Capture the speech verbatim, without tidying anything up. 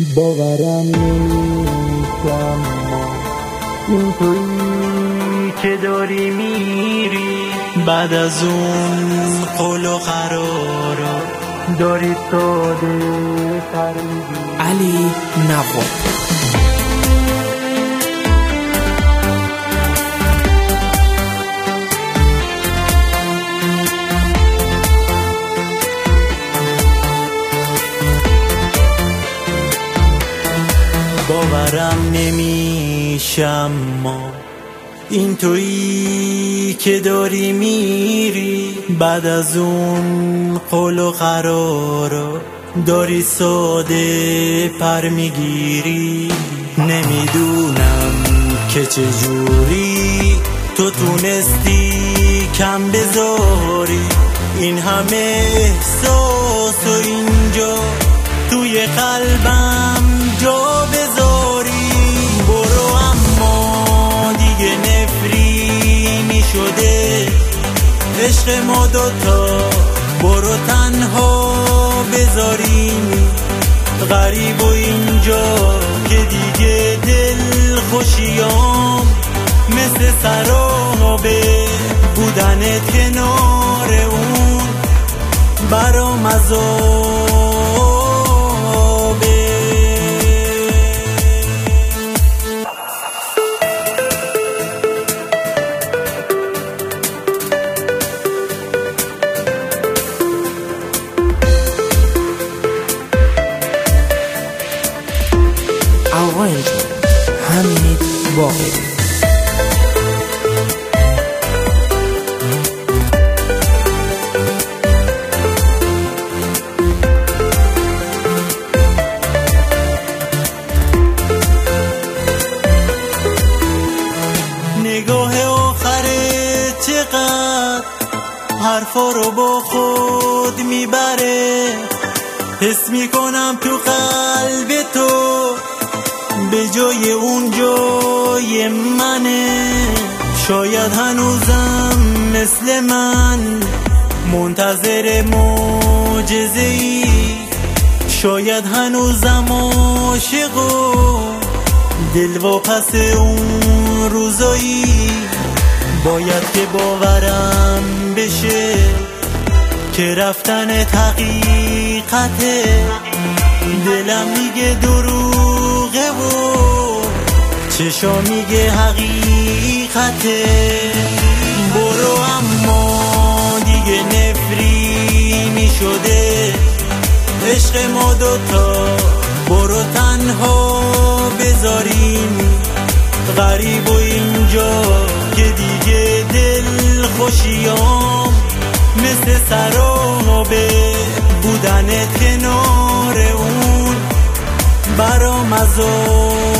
باورم نمیشم این تویی که داری میری، بعد از اون قول و قرارا داری ساده تریدی. علی نواد. باورم نمیشم ما این تویی که داری میری، بعد از اون قول و قرارا داری ساده پر میگیری. نمیدونم که چجوری تو تونستی کم بذاری این همه احساس و اینجا توی قلبم جا بذاری. برو اما دیگه نفرینی شده عشق ما دوتا، برو تنها بذاریم غریب و اینجا که دیگه دل خوشیام مثل سرابه. بودنت کنار اون برام عذابه. Arrangement حمید باقری. نگاه آخره چقدر حرفا رو با خود میبره، حس میکنم تو قلب تو به جای اون جای منه. شاید هنوزم مثل من منتظر معجزه‌ای، شاید هنوزم عاشق و دلواپس اون روزایی. باید که باورم بشه که رفتن حقیقته، دلم میگه دروغه و چشا میگه حقیقته. برو اما دیگه نفرینی شده عشق ما دوتا، برو تنها بذاریم غریب و اینجا که دیگه دل خوشیام مثل سرابه. بودنت کنار اون برام عذاب.